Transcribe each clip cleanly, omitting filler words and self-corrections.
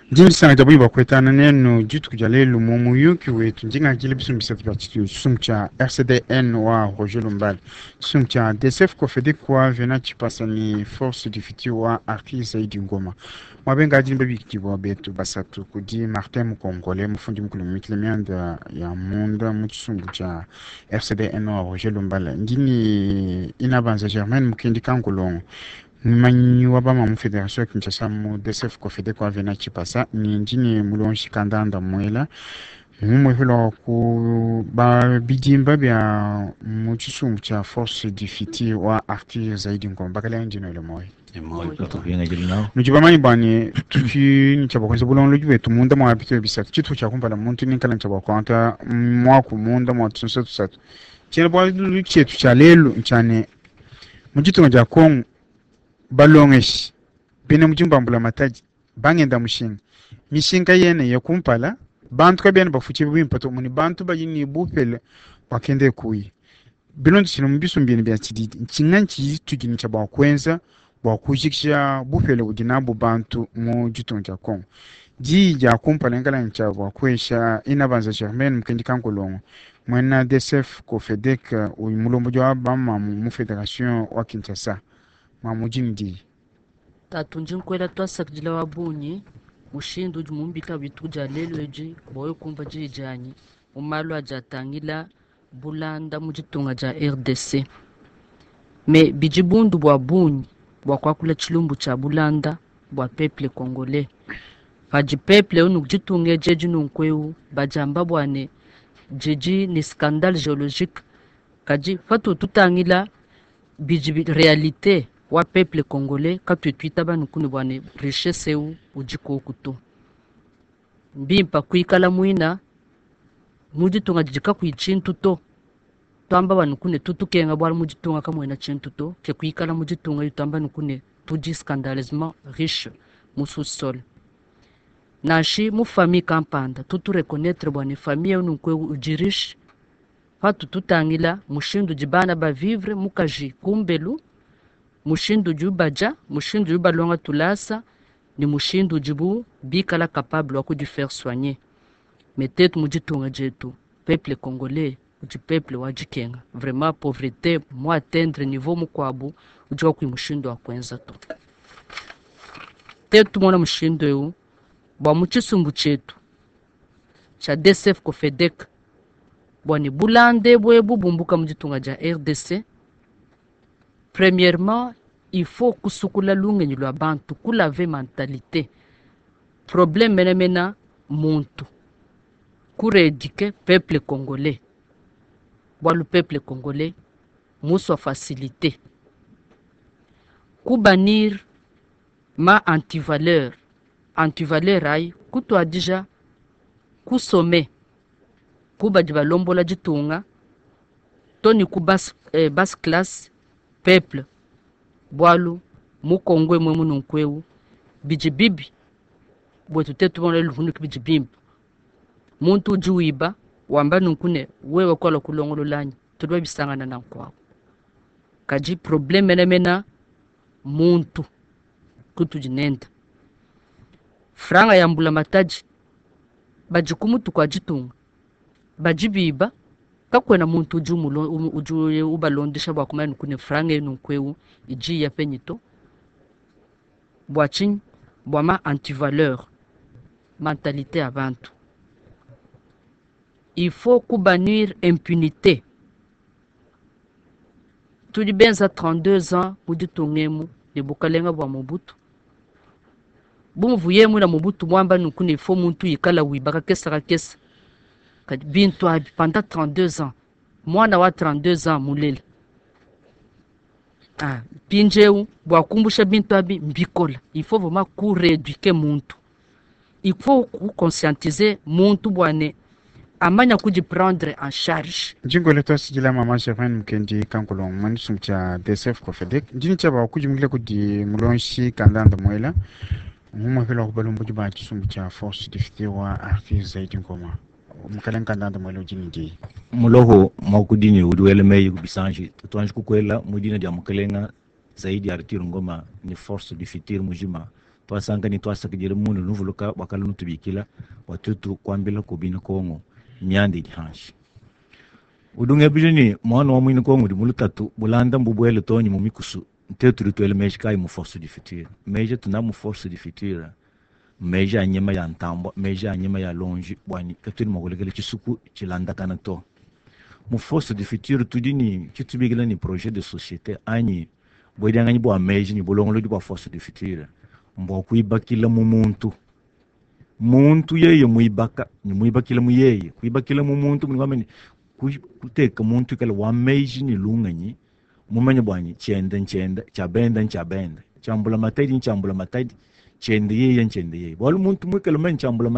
Jini sana jabu iba kwetana neno jitu kujalelu mumuyuki wetu njinga kile bisumisa tibatitu sumcha RCDN wa Roger Lumbal sumcha DSF kofede kwa vena chipasa ni force du futur wa Arki Zaidi Ngoma mwabenga jini babi kikiwa betu basatu kudi Martin Mukongole mufundi mkulu mianda ya munda mchusumcha RCDN wa Roger Lumbal njini inabanza Germaine mukindi kankulongo Mmanyi wabama mu Federation ya Kinshasa mu DSF kofede kwa vena chipasa ni njini mulonshi kandanda mwela mumwehelo ku ba bidimba bya mu chisumbu cha force du futur wa Arki Zaidi Ngoma bakala njino ile moyo nujibamanyi bani tuki nchabakwanza bulongo jwe tumunda mwa bito bisatu chitu cha kumpala muntu ninkala nchabakwanza mwa kumunda mwa tunso tusatu chene bwa chetu cha lelo nchane mujitu nja Kongo balongeshi bine mujimba mbula mataji bangenda mishinga yene ya kumpala bantu kabene bafuchi bimpato muni bantu bayini bupele wakende kuyi bino tsino mbiso mbine bya tididi nchinganchi tujini cha bakwenza bakujikisha bupele udinabu bantu mu jitonja Kongo ji ja kumpala ngala ncha bakwesha inabanza Germaine mkendi kankolongo mwena DSF ko FEDEC mulombo jwa bama mu Federation wa Kinshasa mamujimdi tatunji nkwela twasakjila wabunyi mushindu jumumbika bituja lelo eji boyo kumba jijanyi umalu ajatangila bulanda mujitunga ja RDC me bijibundu bwa bunyi bwa kwakula chilumbu cha bulanda bwa peuple congolais faji peuple unu jitunga jeji nunkweu bajamba bwane jeji ni scandale géologique kaji fatu tutangila bijibi réalité wa peuple congolais katwetwita banu kuni bwane richesse u ujiko kuto mbimpa kuikala muina mujitunga jika kuichintu to twamba banu kune tutukenga bwa mujitunga kamwena chintu to ke kuikala mujitunga yutamba nukune tuji scandaleusement riche musu sol nashi mu famille kampanda tutu reconnaître bwane famille unu kwe ujirish fatu tutangila mushindu jibana ba vivre mukaji kumbelu mushindu jubaja mushindu jubalonga tulasa ni mushindu jibu bikala capable wa kuji faire soigner metetu mujitunga jetu peuple congolais uji peuple wajikenga vraiment pauvreté mo atteindre niveau mukwabu ujwa ku mushindu akwenza to tetu mona mushindu eu bwa muchisumbu chetu cha DSF ko FEDEC bwani bulande bwebu bumbuka mujitunga ja RDC. Premièrement, il faut kusukula lungenyi lwa bantu kulave mentalité problème mena muntu kuredike peuple congolais bwalu peuple congolais muso facilité kubanir ma antivaleur ay kutwa deja kusome kuba jibalombola jitunga toni kubas bas classe peuple bwalu mukongwe mwe mununkweu bijibibi bwetu tetu bona luvunu kibijibimba muntu ujuiba wamba nunkune wewe kwala kulongolo lanyi tudwa bisangana na kwao kaji probleme mena muntu kutujinenda franga ya mbula mataji bajikumutu kwa jitunga bajibiba kakwena muntu uju ubalondisha bwa kumani kune franga enu kweu iji ya penyito bwachin bwama antivaleur mentalité abantu il faut kubanir impunité tudi benza 32 ans muditungemu ni bukalenga bwa Mobutu bumvuyemu na Mobutu mwamba nukune il faut muntu yikala wibaka kesa bintu abi pendant 32 ans mwana wa 32 ans mulele pinjeu bwa kumbusha bintu abi mbikola il faut vraiment ku rééduquer muntu il faut ku conscientiser muntu bwane amanya kuji prendre en charge jingo leto sijila mama Germaine mkendi kankolong manisum cha DSF ko FEDEC jini cha ba kuji mkile kudi mulonshi kandanda mwela muma hilo kubalumbu jiba chisumbu cha force du futur wa Arki Zaidi Ngoma mukalen kandanda mwela jini di muloho makudini uduele meyi kubisanji tuanji kukwela mudina dia mukalenga Zaidi Arki Ngoma ni force du futur mujima twasanga ni twasakijira mundu nuvuluka wakala nutubikila watutu kwambila kubina kongo nyandi hanshi udunge bijini mwana wa mwini kongo di mulutatu bulanda mbubwele tonyi mumikusu nteturi tuele meshkai mu force du futur meje tuna mu force du futur meje anyema ya ntambo meje anyema ya longe bwani katuni magolekele chisuku chilanda kana to mu force du futur tudini kitubigila ni projet de société anyi bwedanga ni bwa meje ni bolongolo di bwa force du futur mbo kuibakila mu muntu yeye muibaka ni muibakila mu yeye kuibakila mu muntu mwameni kuteka muntu kala wa meji ni lunganyi mumanya bwani chenda chabenda chambula matadi chende yeye wala muntu mwekala men chambula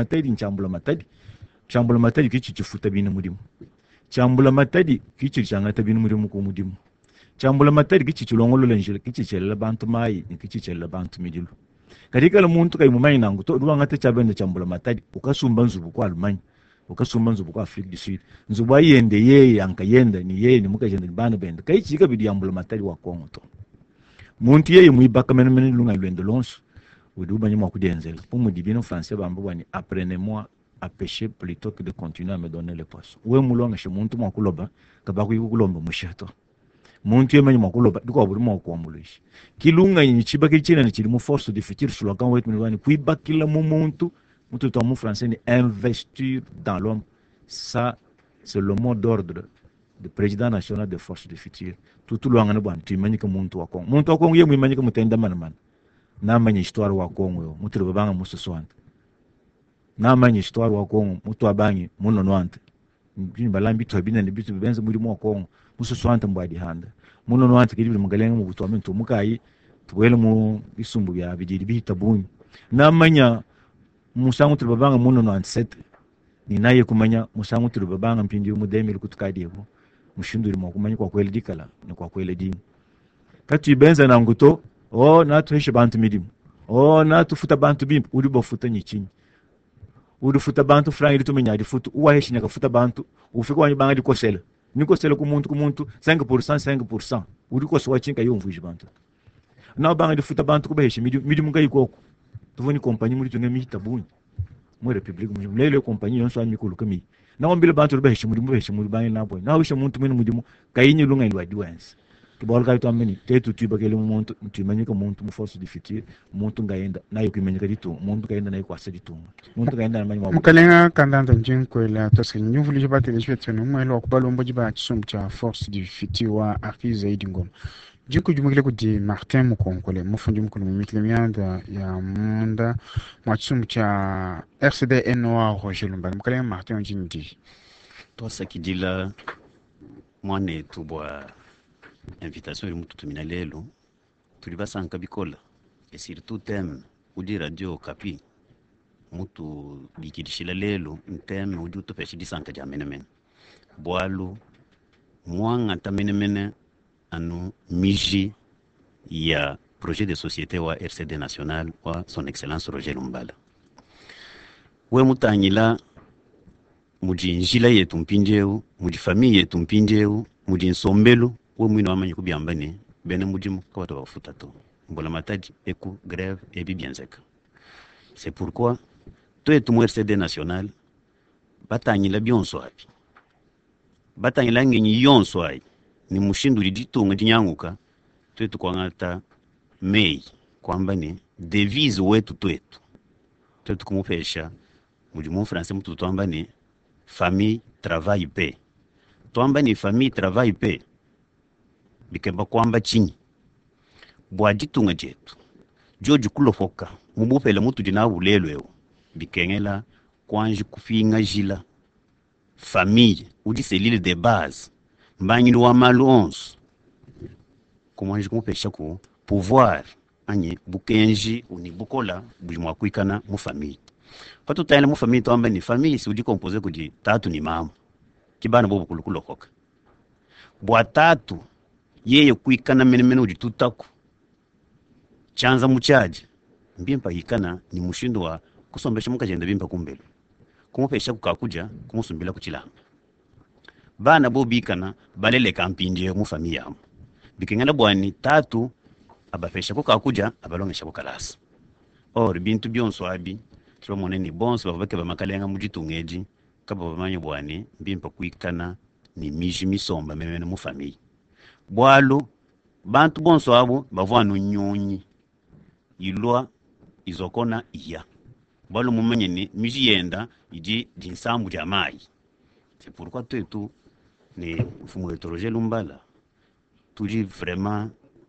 matadi kichi chifuta bina mudimu chambula matadi kichi changata bina mudimu ku mudimu chambula matadi kichi chilongolo lenjele kichi chela bantu mai ni kichi chela bantu midilu kadika la muntu kai mumanya nangu to duwa ngata chabenda chambula matadi ukasumba nzubu kwa almanyi ukasumba nzubu kwa Afrique du Sud nzubu yende yeye ankayenda ni yeye ni mukajenda bana benda kai chika bidi yambula matadi wa Kongo to muntu yeye muibaka menene lunga lwendo lonso uduba nyuma kudenzel umu dibino français bambo bani apprenez-moi à pêcher plutôt que de continuer à me donner les poissons we mulonga she muntu mwakuloba kabaku yukulomba mushato muntu yemenye mwakuloba diko buri mwakuamulishi kilunga nyichiba kichina ni chiri mu force de futur sur le camp wetu ni kuibakila mu muntu to mu français ni investir dans l'homme ça c'est le mot d'ordre du président national de force de futur tout luanga ne bwana timanyika muntu wa Kongo ye mwimanyika mutenda mana na manya histoire wa Kongo yo mutu babanga musoswanta na manya histoire wa Kongo mutu abangi munonwanta bini balambi to bina ni bitu benza muri mu Kongo musoswanta mbadi handa munonwanta kidi mugalenga mu butu amintu mukayi tuwele mu bisumbu bya bidiri bitabuni na manya musangu turubabanga munonwanta set ni naye kumanya musangu turubabanga mpindi mu 2000 kutukadievo mushinduri mu kumanya kwa kweli dikala ni kwa kweli dini kati benza na nguto na tuhishe bantu midimu na tufuta bantu bimpu uri bofuta nyichini uri futa bantu frangi litumenya di futu uwa heshi nyaka futa bantu ufika wani banga di kosela nikosela ku muntu 5% uri koswa chinka yomvuji bantu na banga di futa bantu kubeheshi midimu ngai koko tuvoni kompanyi muri tunge mitabuni mu republique mu lele kompanyi yonso ami kulu kami na ombile bantu beheshi muri banga na boy na wisha muntu mwene mudimu kayinyi lunga ilwa diwansi kibol kai to ameni tetu tuba kele muntu tumanyika muntu mu force de futur muntu ngaenda nayo kimanyika ditu muntu kaenda nayo kwasa ditu muntu kaenda na manyi mukalenga kandanda njinkwela toske nyuvuli jibate lejwetenu mwelo kubalombo jiba tsumcha force du futur wa akiza idingom jiku jumukile kudi Martin Mukonkole mufundi mukulu mitile myanda ya munda mwatsumcha RCDN wa Roger Lumbala mukalenga Martin njindi twasakidila mwane tubwa invitation iri mututumina lelo tuli basanka bikola et surtout thème udi radio Kapi mutu bikirishila lelo thème udi utopesha disanka ja menemene bwalu mwanga tamenemene anu miji ya projet de société wa RCD national wa son excellence Roger Lumbala we mutanyila mujinjila yetu mpinjeu mujifamii yetu mpinjeu mujinsombelu we mwino amanyi kubyambani bene mujimu kwa watu wafuta to mbola matadi eku grève et bibienzeka c'est pourquoi to etu mu RCD national batanyila byonso api batanyila ngenyi yonso ai ni mushinduri ditunga dinyanguka to etu kwangata mei kwamba ni devise wetu to etu kumupesha mujimu français mutu twamba ni famille travail paix twamba ni famille travail paix bikemba kwamba chini bwaditunga jetu joji kulofoka mubupele mutu dina bulelwewo bikengela kwanji kufinga jila famille udi selile de base mbanyi wa malu 11 kumwanji kumupesha ku pouvoir anye bukenji uni bukola bujimwa kuikana mu famille patu tayela mu famille to ambani famille si udi composé kudi tatu ni mama kibana bobu kulukulofoka bwa tatu yeye kuikana menemene udi tutaku chanza muchaji mbimpa hikana ni mushindo wa kusombesha mukajenda bimpa kumbele kumupesha kukakuja kumusumbila kuchilamba bana bobikana balele kampinje mu famille yamo bikengana bwani tatu abafesha kukakuja abalongesha kukalasa or bintu byonso abi turomone ni bonso bavake bamakalenga mujitungeji kaba bamanye bwani mbimpa kuikana ni miji misomba memene mu famille bwalo bantu bonso abo bavwanu nyonyi ilwa izokona iya bwalo mumenye ni miji yenda iji dinsambu ya mai. C'est pourquoi tout ni fumu etoroje lumbala tuji vraiment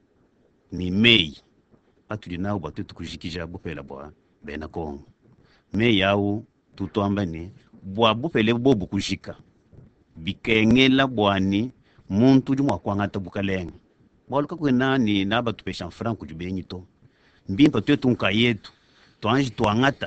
ni mei atuli nawo batutu kujikija bupela bwa bena kongo mei yawo tutomba ni bwa bupele bobu kujika bikengela bwani muntu jumwa kwangata bukalenga bwaluka kwena ni naba tupesha franco jubenyi to mbimpa twetu nka yetu twanji twangata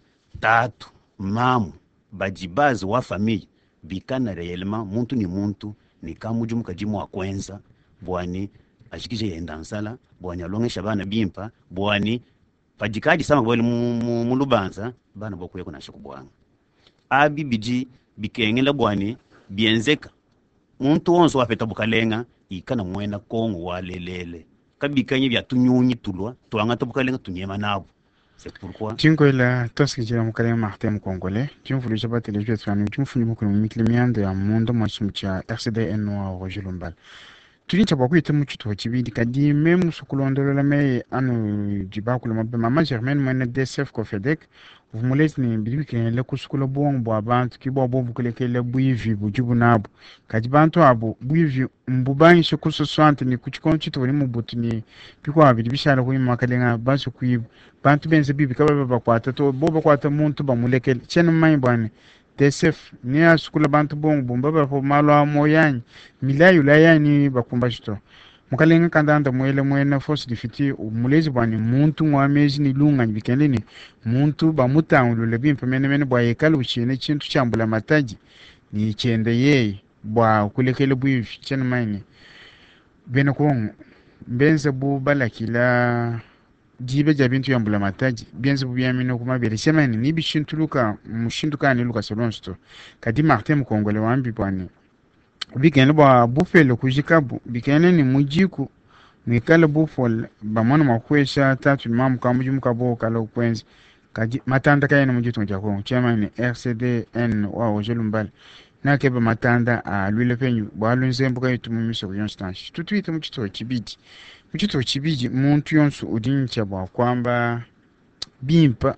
tatu mamu bajibazi wa famille bikana réellement muntu ni kamuju mukajimu wa kwenza bwani ashikije yenda nsala bwani alongesha bana bimpa bwani pajikaji sama bwali mulubanza bana bokuye kuna shikubwanga abi biji bikengela bwani bienzeka muntu wonso wapeta bukalenga ikana mwena kongo walelele kabikanye bya tunyunyi tulwa twangata bukalenga tunyema nabo. C'est pourquoi Tingoila toski jira mukale Martin Mkongole tumfulu jaba television tsanu tumfulu mukulu miklimiande ya mundo masumcha RCDN wa Roger Lumbala tulincha bakwita muchito chibidi kadi memu sukulondolola me anu jibakulu mabe mama Germaine mwene DSF Cofedec vumulezi ni bilibike le kusukula bongo abantu kibo bobu kulekele buivi bujubu nabo kadi bantu abo buivi mbubanyi shekuso swante ni kuchikonchito wali mubutu ni piko abili bishara kuyi makalenga basu kuyi bantu benze bibi kaba bakwata to boba kwata muntu bamulekele chenu mai bwane DSF ni asukula bantu bongo bomba ba malo amoyanyi milayo la yani bakumbashito mukalenga kandanda mwele mwena force difiti umulezi bwani muntu mwamezi ni lunga bikende ni muntu bamutangulo lebimpa mene bwa yekala uchine chintu chambula mataji ni chende ye bwa kulekele bwivi chene mine bene kongo benze bu balakila jibe jabintu yambula mataji benze bu byamino kuma bere semene ni bishintuluka mushinduka ni luka solonsto kadi Martin Mkongole wambi bwani bikene bwa bufelo kujikabu bikene ni mujiku nikala bufol bamana makwesha tatu mamu kamuji mukabo kala kwenzi kaji matanda kayene mujitu njako chema ni RCDN wa Roger Lumbala na kebe matanda a lwile penyu bwalu nzembo kayitu mumiso yonstanshi tutwite muchito chibiji muntu yonsu udincha bwa kwamba bimpa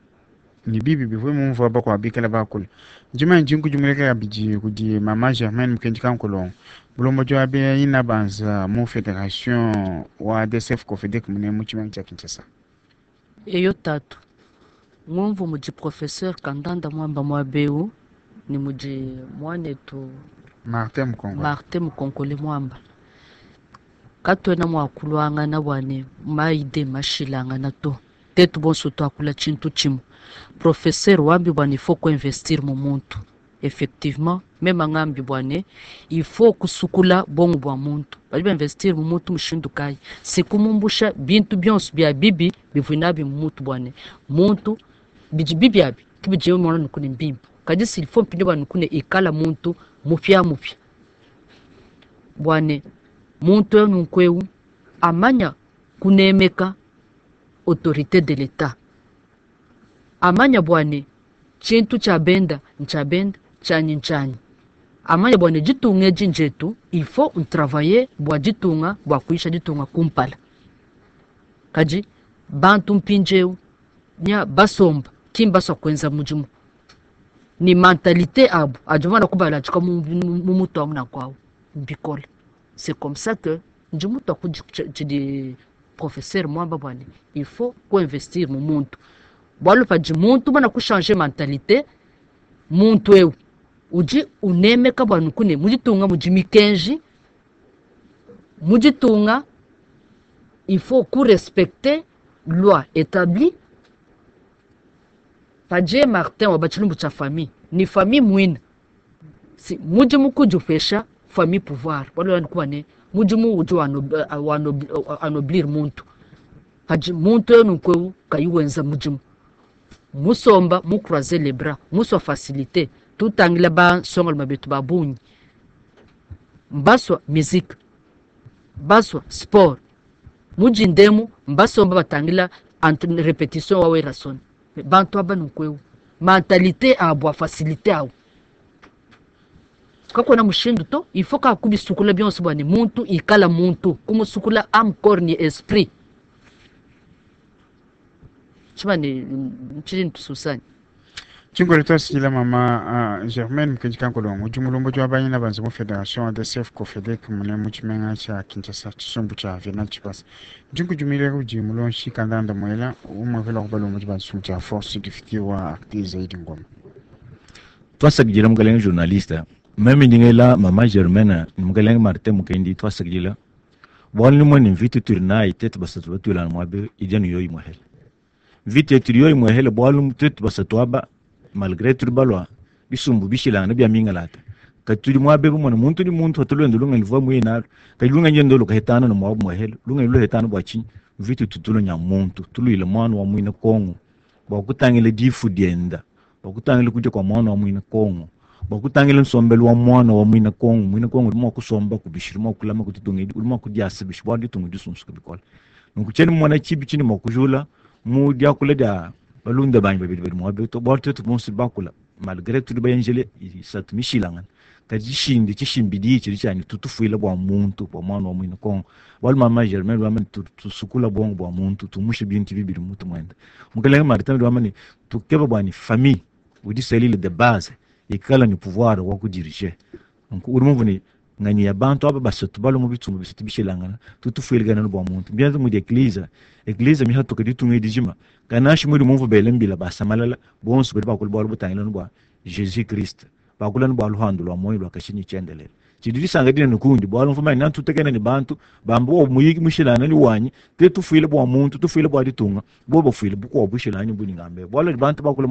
ni bibi bivwe mumva bakwa bikala bakula jima njingu jumuleka biji kudi mama Germaine mkenji kankolo bulombo joabe ina banza mu federation wa DSF Cofedec mune muchima cha Kinshasa eyo tatu mwumvu muji professeur kandanda mwamba mwabeu ni muji mwanetu Martin Mkongole mwamba katwena mwakulwanga na bwane maide mashilanga na to tetu bonso to akula chintu chimu professeur wambi bwane il faut investir mu muntu effectivement même ngambi bwane il faut kusukula bongo bwa muntu bali investir mu muntu mushindukai sikumumbusha bintu byonso bya bibi bivinabi mu muntu bwane muntu bibi abi kibije mwana nukuni mbimba kadi s'il faut mpinde bwana nukune ikala muntu mupya bwane muntu nunkweu amanya kunemeka autorité de l'état amanya bwane chintu cha benda chanyi amanya bwane jitunge jinjetu il faut un travailler bwa jitunga bwa kuisha jitunga kumpala kaji bantu mpinjeu nya basomba kimbaso kwenza mujimu ni mentalité abu ajumana kubala chika mumuto amuna kwao mbikole. C'est comme ça que njimu to kujidi professeur mwamba bwane il faut ko investir mu muntu bwalo paji muntu bana ku changer mentalité muntu eu uji unemeka bwana kune mujitunga mujimikenji mujitunga il faut ku respecter loi établie paje Martin wa bachilumbu cha famille ni famille mwina si mujimu kujufesha famille pouvoir wala nkwane mujimu ujo anoblir muntu paji muntu enu kweu kayuwenza mujimu musomba mu croiser les bras muso facilité tout angla ba songol mabetu babunyi mbaso musique baso sport mujindemu mbasomba batangila entre répétition wa rason bantu aba nukweu mentalité abo facilité ao kako na mushindu to il faut ka kubisukula byonse bwane muntu ikala muntu kumusukula am corps ni esprit chimane chini tususani Chingole twasikila mama Germaine Mkenjikankolongo ujumulumbo jwabanyi na banzi mu Federation de Chef Cofedec mune mu chimenga cha Kinshasa chisumbu cha Venal Chipas jingu jumile ujimulon shikandanda mwela umavela kubalumbo jbansu cha force difikiwa akti zaidi ngoma twasakijila mukalenge journaliste meme ndingela mama Germaine mukalenge Martin Mukendi twasakijila bwalni mwani mviti turina itete basatu batula mwabe idenu yoyi mwahele vite turiyo imwehele bwalum tet basatwaba malgré turbalwa bisumbu bishilana bya mingalata katuli mwabe mo muntu ni muntu atulendo lunga liva mwina kayunga nyendo luka hetana no mwabu mwehele lunga lu hetana bwachi vite tutulo nya muntu tulu ile mwana wa mwina kongo bakutangile difu dienda bakutangile kuje kwa mwana wa mwina kongo bakutangile nsombelo wa mwana wa mwina kongo mo kusomba kubishirimo kulama kutudungi ulimo kudyasa bishwadi tungu disunsuka bikola nukucheni mwana chibi chini mokujula mu diakula da balunda bany babiri mo to borto to mon sibakula malgré tout ba yengele sat mishilangan kaji shindi chishimbidi chirichani tutufuila bwa muntu bwa mwana wa mwina kongo wal mama Germaine wa tu sukula bongo bwa muntu tumushe binti bibiri mutu mwenda mukalenge Martin wa mani tukeba bwani famille udi selile de base ikala ni pouvoir wa kudiriger donc urumva ni ngani ya bantu aba basatu balo mu bitumbu bisatu bishilangana tutufuilgana no bwa muntu bianza mu de eglise mi hatu kadi tunga dijima kanashi muri mumvu belembila basamalala bonsu bari bakul balo butangila no bwa Jesus Christ bakula no bwa luhando lwa moyo lwa kashini chendelele chidiri sanga dine nukundi bwalo mfuma nantu tekena ni bantu bambo muyiki mushilana ni wanyi te tufuile bwa muntu tufuile bwa ditunga bo bofuile bukwa bushilana ni buningambe bwalo bantu bakula